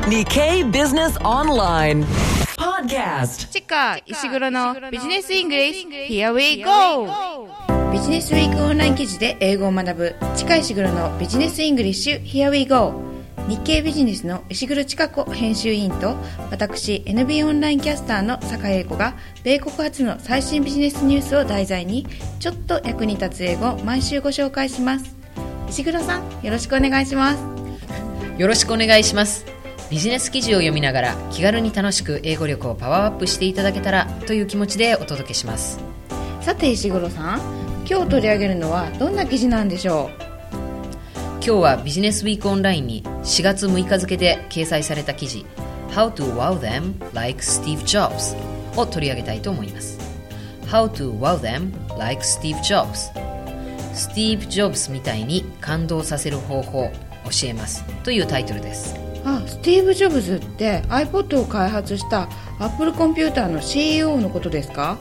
Nikkei Business Online Podcast チカ石黒のビジネスイングリッシュ Here we go! ビジネスウィークオンライン記事で英語を学ぶチカ石黒のビジネスイングリッシュ Here we go! 日経ビジネスの石黒千佳子編集委員と私 NB オンラインキャスターの坂井英子が米国発の最新ビジネスニュースを題材にちょっと役に立つ英語を毎週ご紹介します。石黒さん、よろしくお願いします。 よろしくお願いします。ビジネス記事を読みながら気軽に楽しく英語力をパワーアップしていただけたらという気持ちでお届けします。 さて石黒さん、今日取り上げるのはどんな記事なんでしょう？ 今日はビジネスウィークオンラインに4月6日付で掲載された記事 How to wow them like Steve Jobs を取り上げたいと思います。 How to wow them like Steve Jobs スティーブ・ジョブズみたいに感動させる方法教えますというタイトルです。 スティーブ・ジョブズって iPod を開発した Apple コンピューターの CEO のことですか？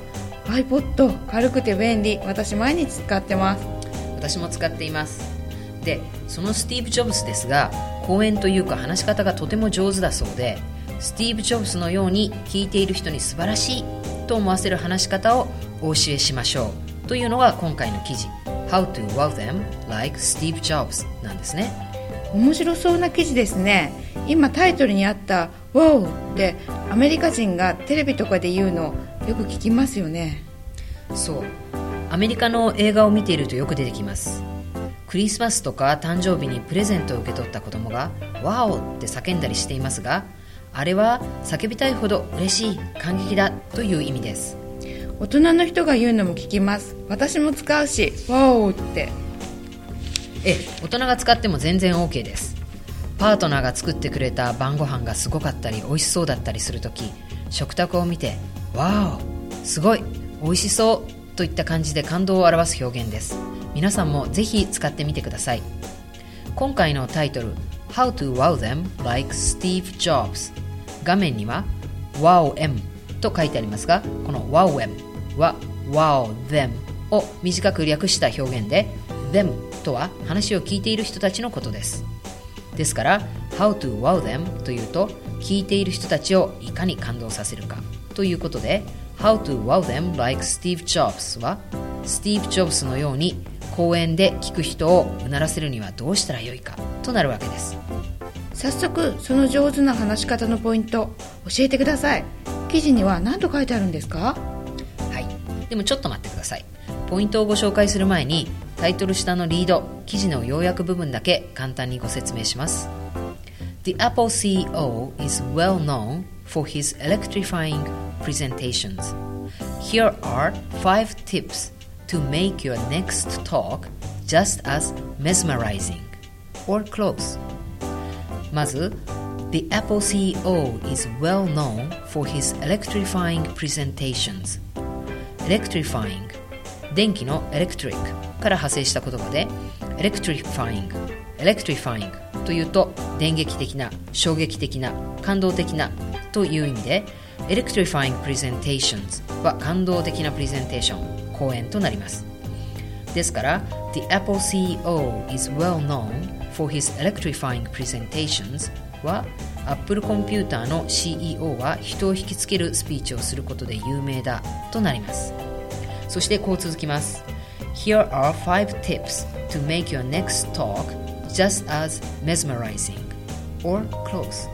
iPod 軽くて便利、私毎日使ってます。 私も使っています。で、そのスティーブ・ジョブズですが、講演というか話し方がとても上手だそうで、スティーブ・ジョブズのように聞いている人に素晴らしいと思わせる話し方をお教えしましょうというのが今回の記事 How to wow them like Steve Jobs なんですね。 面白そうな記事ですね。今タイトルにあった Wow ってアメリカ人がテレビとかで言うのよく聞きますよね。 そう、アメリカの映画を見ているとよく出てきます。クリスマスとか誕生日にプレゼントを受け取った子供が Wow って叫んだりしていますが、あれは叫びたいほど嬉しい、感激だという意味です。 大人の人が言うのも聞きます。私も使うし Wow って。 大人が使っても全然 OK です。パートナーが作ってくれた晩ご飯がすごかったり美味しそうだったりするとき、食卓を見て Wow すごい美味しそうといった感じで感動を表す表現です。皆さんもぜひ使ってみてください。今回のタイトル How to wow them like Steve Jobs、 画面には wow em と書いてありますが、この wow em は wow them を短く略した表現で、 them とは話を聞いている人たちのことです。ですから How to wow them というと、聞いている人たちをいかに感動させるかということで、 How to wow them like Steve Jobs はスティーブ・ジョブズのように講演で聞く人をうならせるにはどうしたらよいかとなるわけです。 早速その上手な話し方のポイント教えてください。記事には何と書いてあるんですか？ はい、でもちょっと待ってください。ポイントをご紹介する前にタイトル下のリード、記事の要約部分だけ簡単にご説明します。 The Apple CEO is well known for his electrifying presentations. Here are 5 tips to make your next talk just as mesmerizing or close. まず The Apple CEO is well known for his electrifying presentations. Electrifying 電気の electric から派生した言葉で electrifying というと電撃的な、衝撃的な、感動的なという意味で、 electrifying presentations は感動的なプレゼンテーション、講演となります。ですから The Apple CEO is well known for his electrifying presentations は Apple コンピューターの CEO は人を引きつけるスピーチをすることで有名だとなります。そしてこう続きます。 Here are 5 tips to make your next talk just as mesmerizing or close.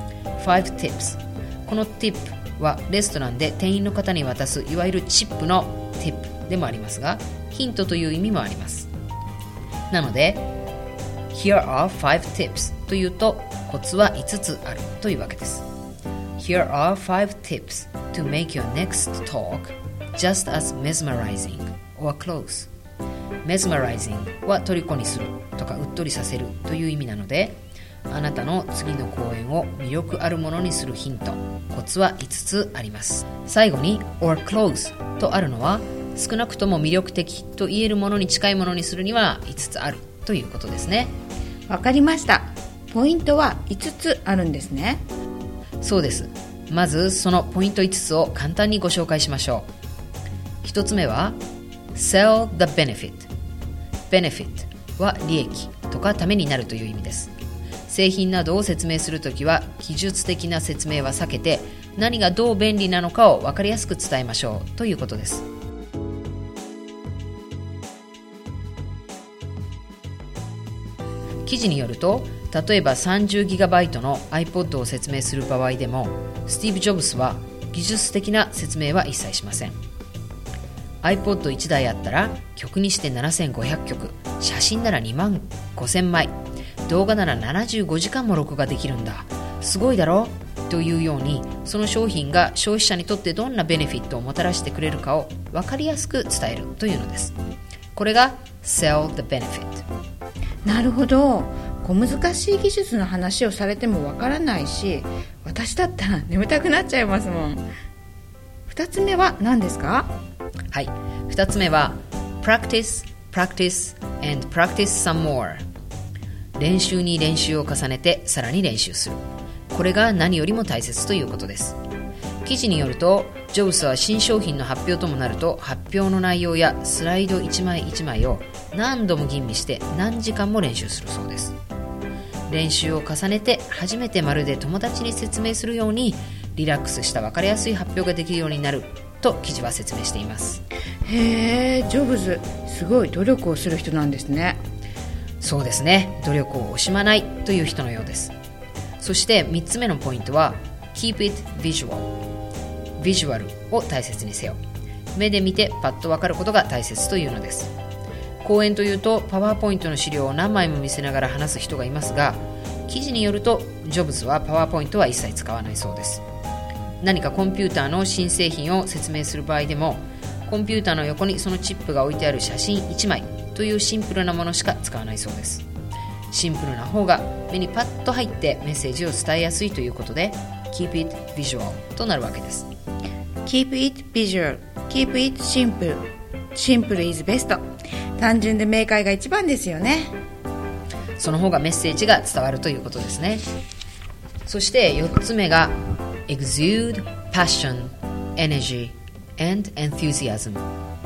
5 tips、 この tip はレストランで店員の方に渡すいわゆるチップの tip でもありますが、ヒントという意味もあります。なので Here are 5 tips というとコツは5つあるというわけです。 Here are 5 tips to make your next talk just as mesmerizing or close. Mesmerizing は虜にするとかうっとりさせるという意味なので、あなたの次の講演を魅力あるものにするヒント、コツは5つあります。最後に or close とあるのは、少なくとも魅力的と言えるものに近いものにするには5つあるということですね。 わかりました。ポイントは5つあるんですね。 そうです。まずそのポイント5つを簡単にご紹介しましょう。1つ目は Sell the benefit。 benefit は利益とかためになるという意味です。 製品などを説明するときは技術的な説明は避けて、何がどう便利なのかを分かりやすく伝えましょうということです。記事によると、例えば 30GB の iPod を説明する場合でも、スティーブ・ジョブズは技術的な説明は一切しません。 iPod1 台あったら曲にして7500曲、写真なら25000枚、動画なら75時間も録画できるんだ、すごいだろというように、その商品が消費者にとってどんなベネフィットをもたらしてくれるかを分かりやすく伝えるというのです。これが Sell the Benefit。 なるほど。小難しい技術の話をされてもわからないし、私だったら眠たくなっちゃいますもん。2つ目は何ですか？ はい、2つ目は Practice, practice, and practice some more。 練習に練習を重ねてさらに練習する。これが何よりも大切ということです。記事によると、ジョブズは新商品の発表ともなると、発表の内容やスライド1枚1枚を何度も吟味して何時間も練習するそうです。練習を重ねて初めてまるで友達に説明するように、リラックスした分かりやすい発表ができるようになると記事は説明しています。 へえ、ジョブズすごい努力をする人なんですね。 そうですね、努力を惜しまないという人のようです。そして3つ目のポイントは Keep it visual。 ビジュアルを大切にせよ。目で見てパッと分かることが大切というのです。講演というとパワーポイントの資料を何枚も見せながら話す人がいますが、記事によるとジョブズはパワーポイントは一切使わないそうです。何かコンピューターの新製品を説明する場合でも、コンピューターの横にそのチップが置いてある写真1枚というシンプルなものしか使わないそうです。シンプルな方が目にパッと入ってメッセージを伝えやすいということで Keep it visual となるわけです。 Keep it visual, Keep it simple, Simple is best。 単純で明快が一番ですよね。 その方がメッセージが伝わるということですね。そして4つ目が Exude passion, energy, and enthusiasm。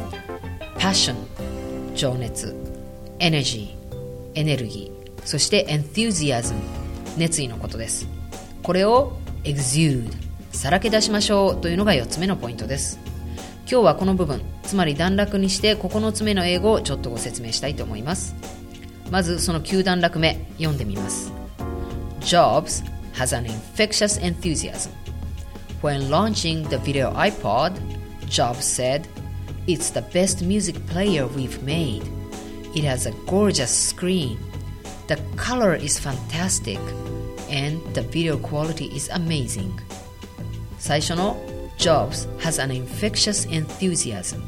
Passion、情熱、Energy、エネルギー、そして Enthusiasm、熱意のことです。これを Exude、 さらけ出しましょうというのが4つ目のポイントです。今日はこの部分、つまり段落にして9つ目の英語をちょっとご説明したいと思います。まずその9段落目読んでみます。 Jobs has an infectious enthusiasm. When launching the video iPod, Jobs said, "It's the best music player we've made. It has a gorgeous screen. The color is fantastic, and the video quality is amazing." 最初の Jobs has an infectious enthusiasm。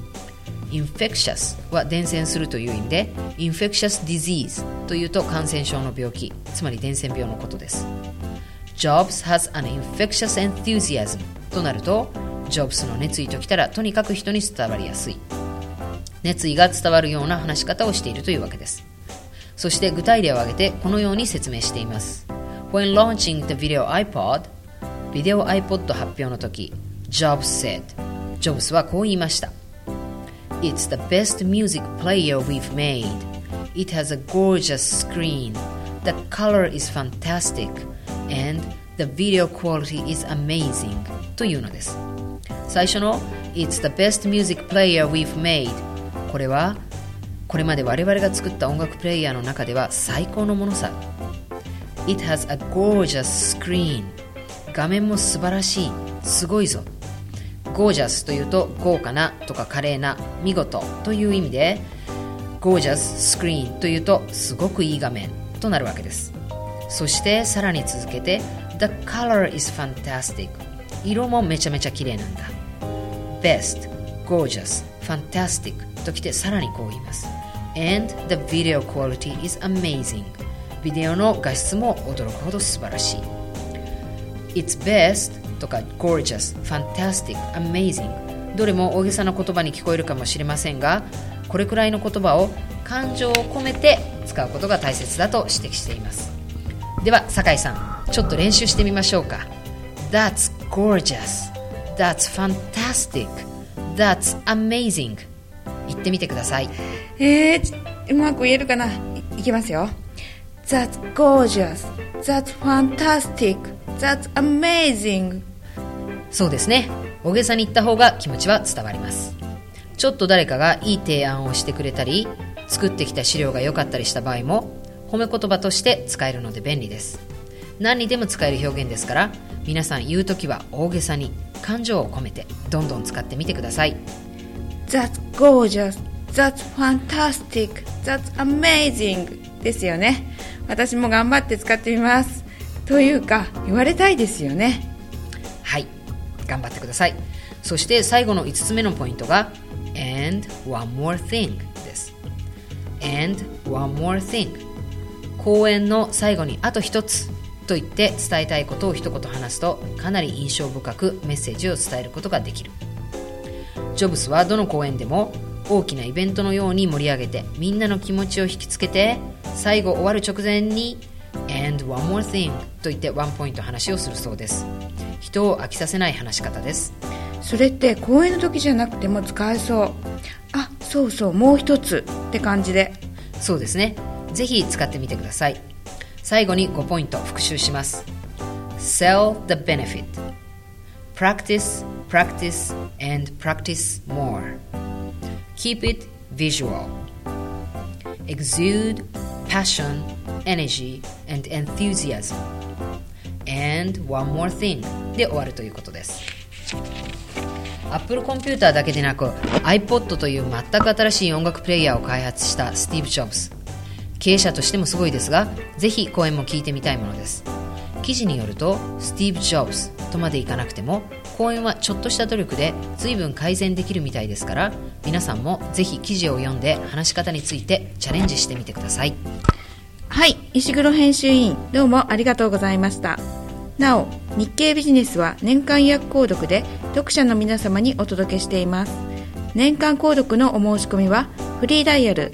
infectious は伝染するという意味で、 infectious disease というと感染症の病気、つまり伝染病のことです。 Jobs has an infectious enthusiasm となると、ジョブズの熱意ときたらとにかく人に伝わりやすい、熱意が伝わるような話し方をしているというわけです。そして具体例を挙げてこのように説明しています。 When launching the video iPod、 ビデオ iPod 発表の時、 Jobs said、 ジョブズはこう言いました。 It's the best music player we've made. It has a gorgeous screen. The color is fantastic. And the video quality is amazing. というのです。最初の It's the best music player we've made。 これはこれまで我々が作った音楽プレイヤーの中では最高のものさ。 It has a gorgeous screen。 画面も素晴らしい、すごいぞ。Gorgeous というと豪華なとか華麗な、見事という意味で、 Gorgeous screen というとすごくいい画面となるわけです。そしてさらに続けて The color is fantastic。 色もめちゃめちゃ綺麗なんだ。 Best、 Gorgeous、 Fantastic ときてさらにこう言います。 And the video quality is amazing。 ビデオの画質も驚くほど素晴らしい。 It's best とか Gorgeous、 Fantastic、 Amazing、 どれも大げさな言葉に聞こえるかもしれませんが、これくらいの言葉を感情を込めて使うことが大切だと指摘しています。では酒井さん、ちょっと練習してみましょうか。 That's gorgeous。 That's fantastic。 That's amazing。 言ってみてください。 うまく言えるかな。いきますよ。 That's gorgeous. That's fantastic. That's amazing. そうですね。大げさに言った方が気持ちは伝わります。ちょっと誰かがいい提案をしてくれたり、作ってきた資料が良かったりした場合も、褒め言葉として使えるので便利です。何にでも使える表現ですから、皆さん言うときは大げさに感情を込めてどんどん使ってみてください。 That's gorgeous. That's fantastic. That's amazing ですよね。私も頑張って使ってみます。というか言われたいですよね。 はい、頑張ってください。そして最後の5つ目のポイントが And one more thing です。 And one more thing、 講演の最後にあと一つと言って伝えたいことを一言話すと、かなり印象深くメッセージを伝えることができる。ジョブスはどの講演でも大きなイベントのように盛り上げて、みんなの気持ちを引きつけて、最後終わる直前に And one more thing と言ってワンポイント話をするそうです。人を飽きさせない話し方です。 それって講演の時じゃなくても使えそう。あ、そうそう、もう一つって感じで。 そうですね。ぜひ使ってみてください。最後に5ポイント復習します。 Sell the benefit. Practice, practice, and practice more. Keep it visual. Exude passion, energy, and enthusiasm. And one more thing で終わるということです。Apple コンピューターだけでなく iPod という全く新しい音楽プレイヤーを開発したスティーブ・ジョブズ。経営者としてもすごいですが、ぜひ講演も聞いてみたいものです。記事によるとスティーブ・ジョブズとまでいかなくても、講演はちょっとした努力で随分改善できるみたいですから、皆さんもぜひ記事を読んで話し方についてチャレンジしてみてください。 はい、石黒編集員、どうもありがとうございました。なお、日経ビジネスは年間予約購読で読者の皆様にお届けしています。年間購読のお申し込みはフリーダイヤル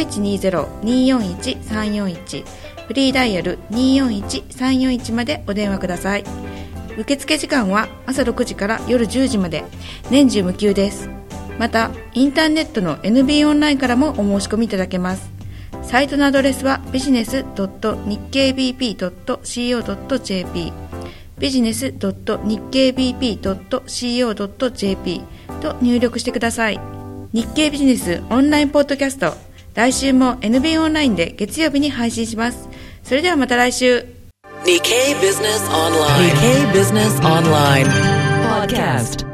0120-241-341 フリーダイヤル 241-341 までお電話ください。受付時間は朝6時から夜10時まで、年中無休です。またインターネットの NB オンラインからもお申し込みいただけます。サイトのアドレスは business.nikkei.co.jp business.nikkei.co.jp と入力してください。日経ビジネスオンラインポッドキャスト、来週も NB オンラインで月曜日に配信します。それではまた来週。 Nikkei Business Online. Nikkei Business Online Podcast.